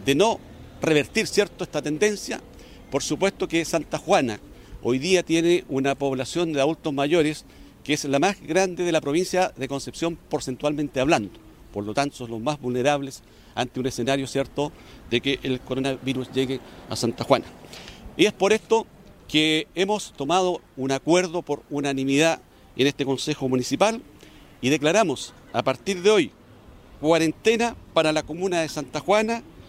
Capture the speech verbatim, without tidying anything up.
de no revertir, ¿cierto?, esta tendencia, por supuesto que Santa Juana hoy día tiene una población de adultos mayores que es la más grande de la provincia de Concepción porcentualmente hablando. Por lo tanto, son los más vulnerables ante un escenario, ¿cierto?, de que el coronavirus llegue a Santa Juana. Y es por esto que hemos tomado un acuerdo por unanimidad en este Consejo Municipal y declaramos a partir de hoy cuarentena para la comuna de Santa Juana